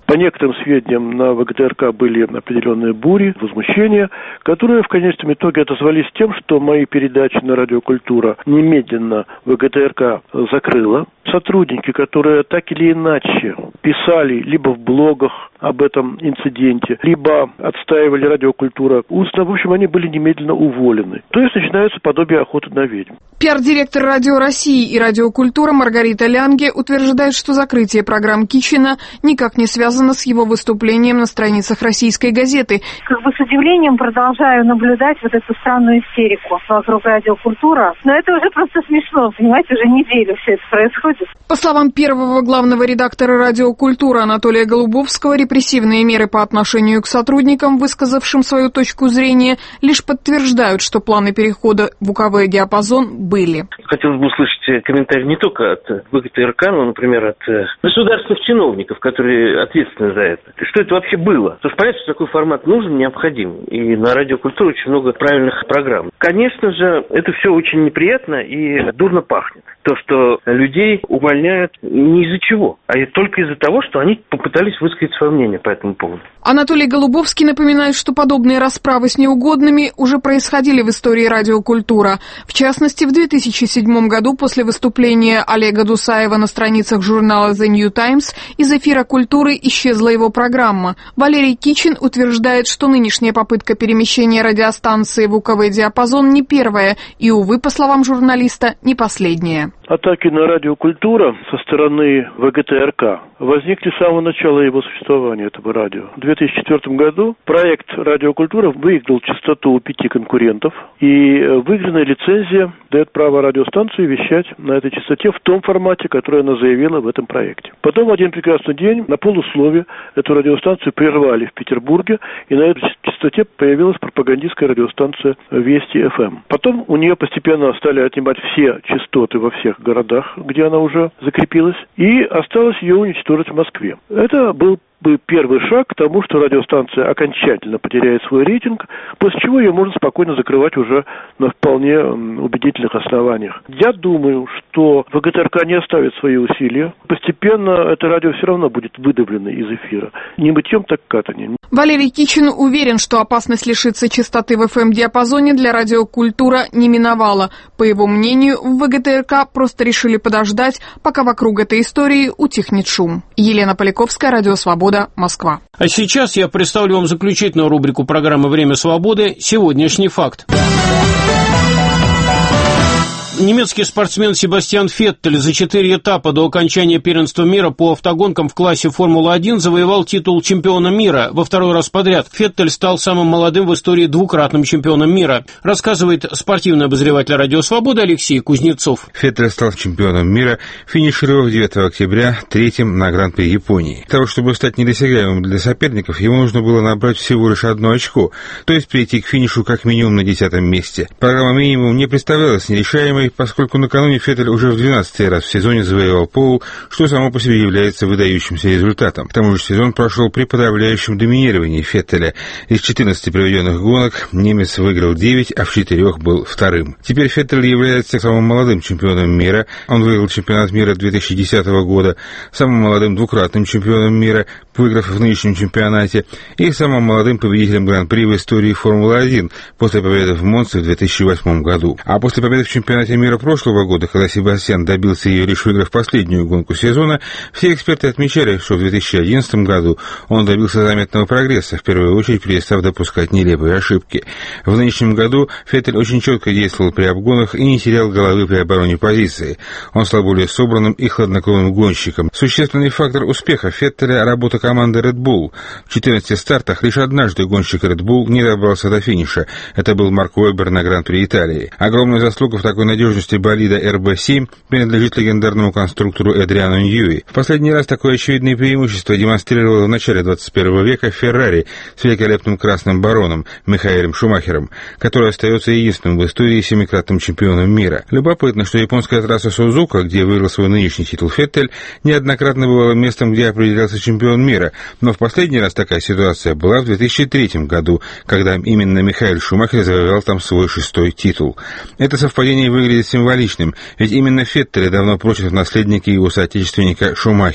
По некоторым сведениям, на ВГТРК были определенные бури, возмущения, которые в конечном итоге отозвались тем, что мои передачи на Радио Культура немедленно ВГТРК закрыла. Сотрудники, которые так или иначе писали либо в блогах об этом инциденте, либо отстаивали Радиокультура устно, в общем, они были немедленно уволены. То есть начинается подобие охоты на ведьм. Пиар-директор Радио России и Радиокультура Маргарита Лянге утверждает, что закрытие программ Кичина никак не связано с его выступлением на страницах российской газеты. Как бы с удивлением продолжаю наблюдать вот эту странную истерику вокруг Радиокультура. Но это уже просто смешно, понимаете, уже неделю все это происходит. По словам первого главного редактора «Радиокультура» Анатолия Голубовского, репрессивные меры по отношению к сотрудникам, высказавшим свою точку зрения, лишь подтверждают, что планы перехода в УКВ «Диапазон» были. Хотелось бы услышать комментарий не только от ВГТРК, но, например, от государственных чиновников, которые ответственны за это. Что это вообще было? Потому что понятно, что такой формат нужен, необходим. И на Радиокультуре очень много правильных программ. Конечно же, это все очень неприятно и дурно пахнет. То, что людей увольняют не из-за чего, а только из-за того, что они попытались высказать свое мнение по этому поводу. Анатолий Голубовский напоминает, что подобные расправы с неугодными уже происходили в истории Радиокультура. В частности, в две тысячи седьмом году после выступления Олега Дусаева на страницах журнала The New Times из эфира «Культуры» исчезла его программа. Валерий Кичин утверждает, что нынешняя попытка перемещения радиостанции в УКВ «Диапазон» не первая и, увы, по словам журналиста, не последняя. Атаки на Радиокультура со стороны ВГТРК возникли с самого начала его существования, этого радио. В две тысячи четвёртом году проект Радиокультура выиграл частоту у пяти конкурентов, и выигранная лицензия дает право радиостанции вещать на этой частоте в том формате, который она заявила в этом проекте. Потом в один прекрасный день на полуслове эту радиостанцию прервали в Петербурге, и на этой частоте появилась пропагандистская радиостанция Вести эф эм. Потом у нее постепенно стали отнимать все частоты во всех городах, где она уже закрепилась, и осталось ее уничтожить в Москве. Это был бы первый шаг к тому, что радиостанция окончательно потеряет свой рейтинг, после чего ее можно спокойно закрывать уже на вполне убедительных основаниях. Я думаю, что ВГТРК не оставит свои усилия. Постепенно это радио все равно будет выдавлено из эфира. Не мытьем, так катанием. Валерий Кичин уверен, что опасность лишиться частоты в эф эм-диапазоне для Радиокультура не миновала. По его мнению, в ВГТРК просто решили подождать, пока вокруг этой истории утихнет шум. Елена Поляковская, Радио Свобода, Москва. А сейчас я представлю вам заключительную рубрику программы «Время свободы» «Сегодняшний факт». Немецкий спортсмен Себастьян Феттель за четыре этапа до окончания первенства мира по автогонкам в классе Формула-один завоевал титул чемпиона мира во второй раз подряд. Феттель стал самым молодым в истории двукратным чемпионом мира, рассказывает спортивный обозреватель «Радио Свобода» Алексей Кузнецов. Феттель стал чемпионом мира, финишировав девятого октября третьим на Гран-при Японии. Для того, чтобы стать недосягаемым для соперников, ему нужно было набрать всего лишь одно очко, то есть прийти к финишу как минимум на десятом месте. Программа минимум не представлялась нерешаемой, поскольку накануне Феттель уже в двенадцатый раз в сезоне завоевал пол, что само по себе является выдающимся результатом. К тому же сезон прошел при подавляющем доминировании Феттеля. Из четырнадцати проведенных гонок немец выиграл девять, а в четырех был вторым. Теперь Феттель является самым молодым чемпионом мира. Он выиграл чемпионат мира две тысячи десятого года, самым молодым двукратным чемпионом мира, выиграв в нынешнем чемпионате, и самым молодым победителем Гран-при в истории Формулы-один после победы в Монце в две тысячи восьмом году. А после победы в чемпионате мира прошлого года, когда Себастьян добился ее, лишь выиграв последнюю гонку сезона, все эксперты отмечали, что в две тысячи одиннадцатом году он добился заметного прогресса, в первую очередь перестав допускать нелепые ошибки. В нынешнем году Феттель очень четко действовал при обгонах и не терял головы при обороне позиции. Он стал более собранным и хладнокровным гонщиком. Существенный фактор успеха Феттеля — работа команды Red Bull. В четырнадцати стартах лишь однажды гонщик Red Bull не добрался до финиша. Это был Марк Вебер на Гран-при Италии. Огромная заслуга в такой надежности болида эр бэ семь принадлежит легендарному конструктору Эдриану Ньюи. В последний раз такое очевидное преимущество демонстрировало в начале двадцать первого века Феррари с великолепным красным бароном Михаэлем Шумахером, который остается единственным в истории семикратным чемпионом мира. Любопытно, что японская трасса Сузука, где выиграл свой нынешний титул Феттель, неоднократно бывала местом, где определялся чемпион мира, но в последний раз такая ситуация была в две тысячи третьем году, когда именно Михаэль Шумахер завоевал там свой шестой титул. Это совпадение выглядит символичным, ведь именно Феттеля давно прочат в наследники его соотечественника Шумахера.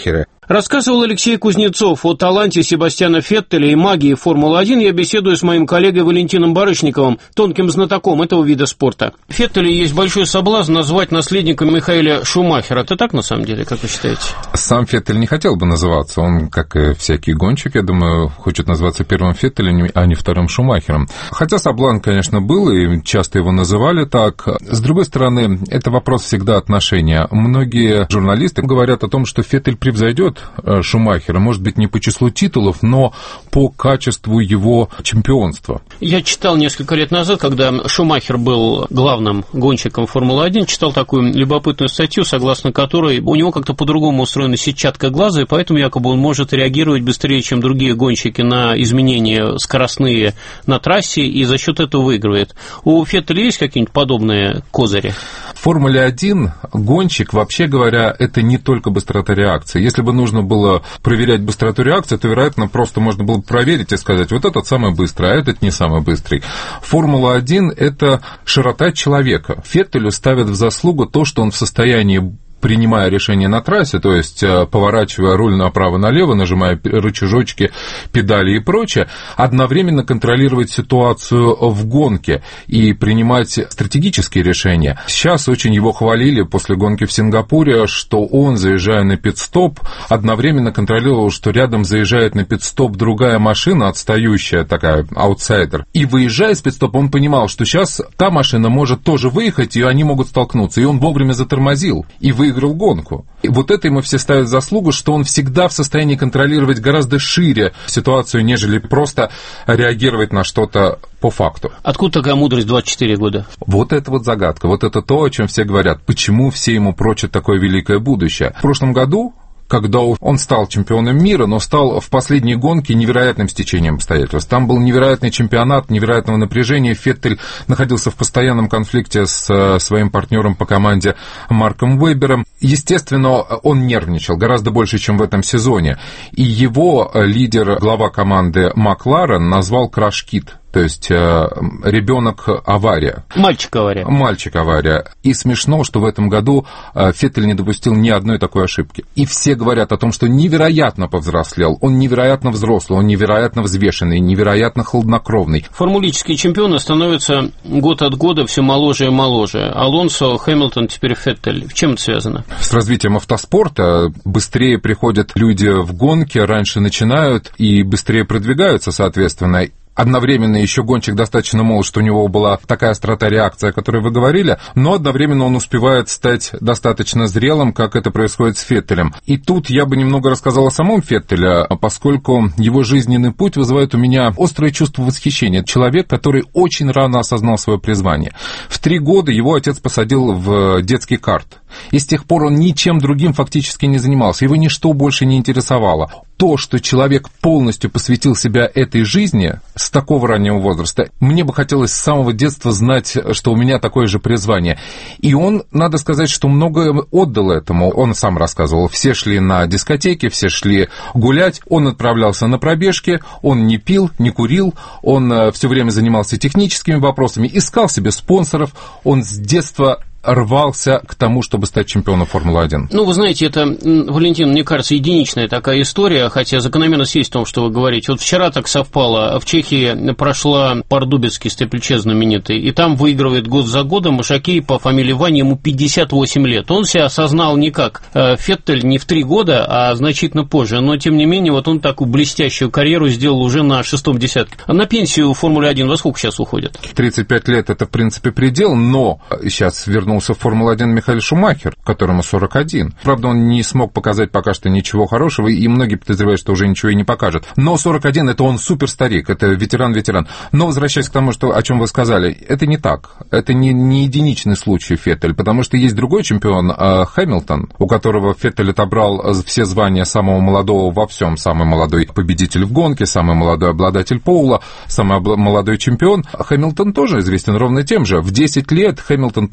Рассказывал Алексей Кузнецов. О таланте Себастьяна Феттеля и магии Формулы-один я беседую с моим коллегой Валентином Барышниковым, тонким знатоком этого вида спорта. Феттеля есть большой соблазн назвать наследником Михаэля Шумахера. Это так, на самом деле, как вы считаете? Сам Феттель не хотел бы называться. Он, как и всякий гонщик, я думаю, хочет назваться первым Феттелем, а не вторым Шумахером. Хотя соблазн, конечно, был, и часто его называли так. С другой стороны, это вопрос всегда отношения. Многие журналисты говорят о том, что Феттель превзойдет Шумахера, может быть, не по числу титулов, но по качеству его чемпионства. Я читал несколько лет назад, когда Шумахер был главным гонщиком Формулы-один, читал такую любопытную статью, согласно которой у него как-то по-другому устроена сетчатка глаза, и поэтому якобы он может реагировать быстрее, чем другие гонщики, на изменения скоростные на трассе, и за счет этого выигрывает. У Феттеля есть какие-нибудь подобные козыри? В Формуле один гонщик, вообще говоря, это не только быстрота реакции. Если бы нужно было проверять быстроту реакции, то, вероятно, просто можно было бы проверить и сказать, вот этот самый быстрый, а этот не самый быстрый. Формула один – это широта человека. Феттелю ставят в заслугу то, что он в состоянии, принимая решение на трассе, то есть поворачивая руль направо-налево, нажимая рычажочки, педали и прочее, одновременно контролировать ситуацию в гонке и принимать стратегические решения. Сейчас очень его хвалили после гонки в Сингапуре, что он, заезжая на пит-стоп, одновременно контролировал, что рядом заезжает на пит-стоп другая машина, отстающая такая, аутсайдер. И выезжая с пит-стопа, он понимал, что сейчас та машина может тоже выехать, и они могут столкнуться. И он вовремя затормозил и выиграл выиграл гонку. И вот это ему все ставят в заслугу, что он всегда в состоянии контролировать гораздо шире ситуацию, нежели просто реагировать на что-то по факту. Откуда такая мудрость двадцать четыре года? Вот это вот загадка, вот это то, о чем все говорят. Почему все ему прочат такое великое будущее? В прошлом году, когда он стал чемпионом мира, но стал в последней гонке невероятным стечением обстоятельств. Там был невероятный чемпионат, невероятного напряжения. Феттель находился в постоянном конфликте с своим партнером по команде Марком Вебером. Естественно, он нервничал гораздо больше, чем в этом сезоне. И его лидер, глава команды Макларен, назвал краш-кит. То есть э, ребенок авария. Мальчик авария. Мальчик авария. И смешно, что в этом году э, Феттель не допустил ни одной такой ошибки. И все говорят о том, что невероятно повзрослел, он невероятно взрослый, он невероятно взвешенный, невероятно хладнокровный. Формулические чемпионы становятся год от года все моложе и моложе. Алонсо, Хэмилтон, теперь Феттель. В чем это связано? С развитием автоспорта быстрее приходят люди в гонки, раньше начинают и быстрее продвигаются, соответственно. Одновременно еще гонщик достаточно молод, что у него была такая острота реакции, о которой вы говорили, но одновременно он успевает стать достаточно зрелым, как это происходит с Феттелем. И тут я бы немного рассказал о самом Феттеле, поскольку его жизненный путь вызывает у меня острое чувство восхищения. Человек, который очень рано осознал свое призвание. В три года его отец посадил в детский карт. И с тех пор он ничем другим фактически не занимался, его ничто больше не интересовало. То, что человек полностью посвятил себя этой жизни с такого раннего возраста, мне бы хотелось с самого детства знать, что у меня такое же призвание. И он, надо сказать, что многое отдал этому. Он сам рассказывал, все шли на дискотеки, все шли гулять, он отправлялся на пробежки, он не пил, не курил, он все время занимался техническими вопросами, искал себе спонсоров, он с детства рвался к тому, чтобы стать чемпионом Формулы один. Ну, вы знаете, это, Валентин, мне кажется, единичная такая история, хотя закономерность есть в том, что вы говорите. Вот вчера так совпало, в Чехии прошла Пардубицкий степльче знаменитый, и там выигрывает год за годом Ишакей по фамилии Ваня, ему пятьдесят восемь лет. Он себя осознал не как Феттель не в три года, а значительно позже, но, тем не менее, вот он такую блестящую карьеру сделал уже на шестом десятке. А на пенсию в Формуле один во сколько сейчас уходит? тридцать пять лет – это, в принципе, предел, но сейчас вернусь в Формулу один Михаэль Шумахер, которому сорок один. Правда, он не смог показать пока что ничего хорошего, и многие подозревают, что уже ничего и не покажет. Но сорок один – это он суперстарик, это ветеран-ветеран. Но, возвращаясь к тому, что, о чем вы сказали, это не так. Это не, не единичный случай Феттель, потому что есть другой чемпион, э, Хэмилтон, у которого Феттель отобрал все звания самого молодого во всем. Самый молодой победитель в гонке, самый молодой обладатель поула, самый молодой чемпион. Хэмилтон тоже известен ровно тем же. В десять лет Хэмилтон подошел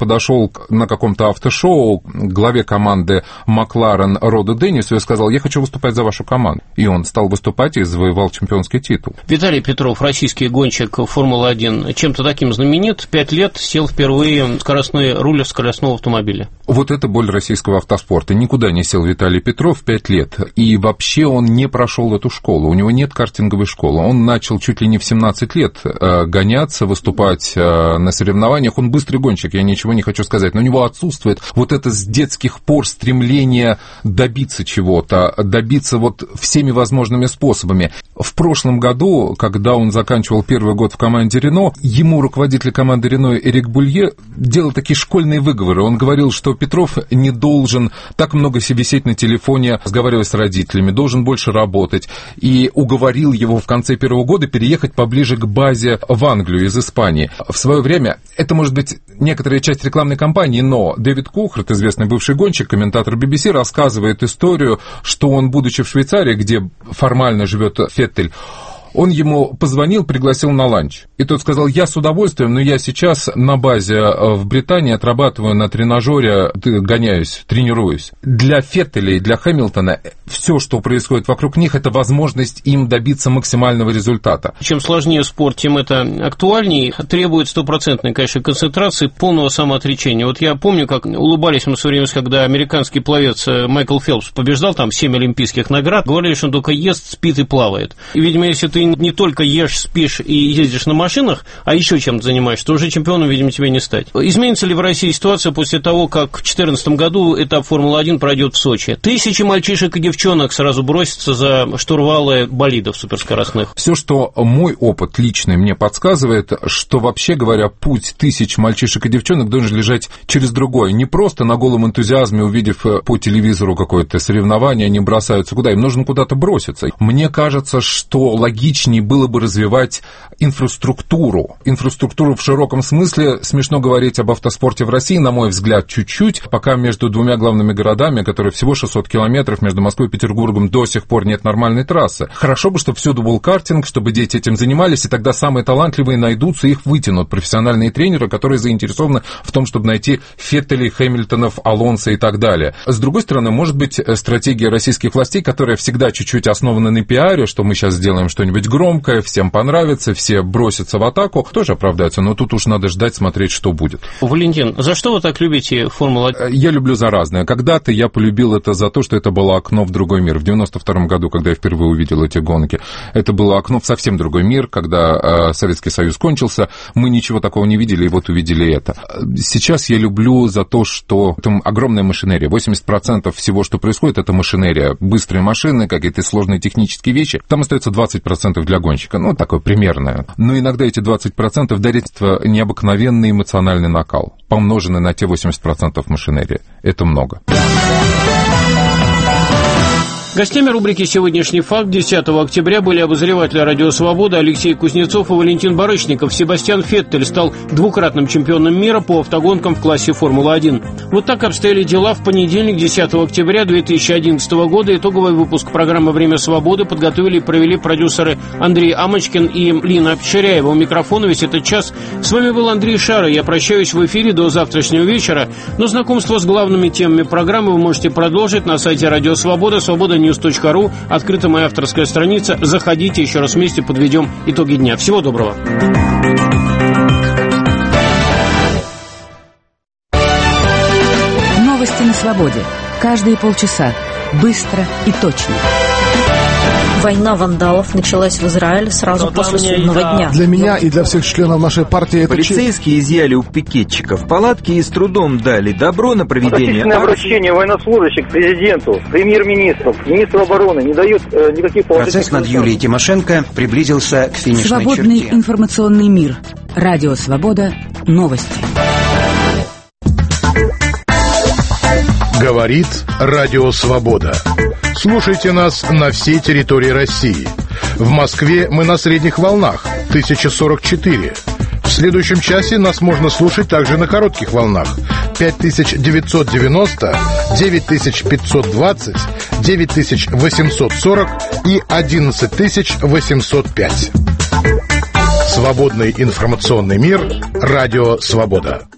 подошел на каком-то автошоу к главе команды Макларен Роду Деннису и сказал: я хочу выступать за вашу команду. И он стал выступать и завоевал чемпионский титул. Виталий Петров, российский гонщик Формулы-один, чем-то таким знаменит. Пять лет сел впервые в скоростной руль скоростного автомобиля. Вот это боль российского автоспорта. Никуда не сел Виталий Петров пять лет. И вообще он не прошел эту школу. У него нет картинговой школы. Он начал чуть ли не в семнадцать лет гоняться, выступать на соревнованиях. Он быстрый гонщик, я ничего не хочу сказать. Но у него отсутствует вот это с детских пор стремление добиться чего-то, добиться вот всеми возможными способами. В прошлом году, когда он заканчивал первый год в команде Рено, ему руководитель команды Рено Эрик Булье делал такие школьные выговоры. Он говорил, что Петров не должен так много висеть на телефоне, разговаривая с родителями, должен больше работать. И уговорил его в конце первого года переехать поближе к базе в Англию из Испании. В свое время, это может быть некоторая часть рекламной кампании, но Дэвид Кухарт, известный бывший гонщик, комментатор би би си, рассказывает историю, что он, будучи в Швейцарии, где формально живет Феттель, он ему позвонил, пригласил на ланч. И тот сказал: я с удовольствием, но я сейчас на базе в Британии отрабатываю на тренажере, гоняюсь, тренируюсь. Для Феттеля и для Хэмилтона все, что происходит вокруг них, это возможность им добиться максимального результата. Чем сложнее спорт, тем это актуальнее. Требует стопроцентной, конечно, концентрации, полного самоотречения. Вот я помню, как улыбались мы в свое время, когда американский пловец Майкл Фелпс побеждал, там семь олимпийских наград. Говорили, что он только ест, спит и плавает. И, видимо, если ты не только ешь, спишь и ездишь на машинах, а еще чем-то занимаешься, то уже чемпионом, видимо, тебе не стать. Изменится ли в России ситуация после того, как в две тысячи четырнадцатом году этап Формулы-один пройдет в Сочи? Тысячи мальчишек и девчонок сразу бросятся за штурвалы болидов суперскоростных. Все, что мой опыт личный мне подсказывает, что, вообще говоря, путь тысяч мальчишек и девчонок должен лежать через другое. Не просто на голом энтузиазме, увидев по телевизору какое-то соревнование, они бросаются куда? Им нужно куда-то броситься. Мне кажется, что логичнее было бы развивать инфраструктуру. Инфраструктуру в широком смысле. Смешно говорить об автоспорте в России, на мой взгляд, чуть-чуть. Пока между двумя главными городами, которые всего шестьсот километров, между Москвой и Петербургом, до сих пор нет нормальной трассы. Хорошо бы, чтобы всюду был картинг, чтобы дети этим занимались, и тогда самые талантливые найдутся, их вытянут профессиональные тренеры, которые заинтересованы в том, чтобы найти Феттелей, Хэмилтонов, Алонсо и так далее. С другой стороны, может быть, стратегия российских властей, которая всегда чуть-чуть основана на пиаре, что мы сейчас сделаем что-нибудь громкое, всем понравится, все бросятся в атаку, тоже оправдается, но тут уж надо ждать, смотреть, что будет. Валентин, за что вы так любите Формулу один? Я люблю за разное. Когда-то я полюбил это за то, что это было окно в другой мир. В девяносто втором году, когда я впервые увидел эти гонки, это было окно в совсем другой мир, когда э, Советский Союз кончился, мы ничего такого не видели, и вот увидели это. Сейчас я люблю за то, что там огромная машинерия. восемьдесят процентов всего, что происходит, это машинерия. Быстрые машины, какие-то сложные технические вещи. Там остается двадцать процентов для гонщика, ну, такое примерное. Но иногда эти двадцать процентов дарят необыкновенный эмоциональный накал, помноженный на те восемьдесят процентов машинерии. Это много. Гостями рубрики «Сегодняшний факт» десятого октября были обозреватели «Радио Свобода» Алексей Кузнецов и Валентин Барышников. Себастьян Феттель стал двукратным чемпионом мира по автогонкам в классе Формула-один. Вот так обстояли дела в понедельник, десятого октября две тысячи одиннадцатого года. Итоговый выпуск программы «Время свободы» подготовили и провели продюсеры Андрей Амочкин и Лина Ширяева. У микрофона весь этот час с вами был Андрей Шара. Я прощаюсь в эфире до завтрашнего вечера. Но знакомство с главными темами программы вы можете продолжить на сайте «Радио Свобода», свобода ньюс точка ру, открыта моя авторская страница. Заходите, еще раз вместе подведем итоги дня. Всего доброго. Новости на свободе. Каждые полчаса. Быстро и точно. Война вандалов началась в Израиле сразу Но после судного дня. Для меня и для всех членов нашей партии это Полицейские честь. Изъяли у пикетчиков палатки и с трудом дали добро на проведение... Практическое обращение военнослужащих к президенту, премьер-министру, министру обороны не дают э, никаких... Процесс над Юлией Тимошенко приблизился к финишной Свободный черте. информационный мир. Радио Свобода. Новости. Говорит Радио Свобода. Слушайте нас на всей территории России. В Москве мы на средних волнах тысяча сорок четыре. В следующем часе нас можно слушать также на коротких волнах пять тысяч девятьсот девяносто, девять тысяч пятьсот двадцать, девять тысяч восемьсот сорок и одиннадцать тысяч восемьсот пять. Свободный информационный мир. Радио Свобода.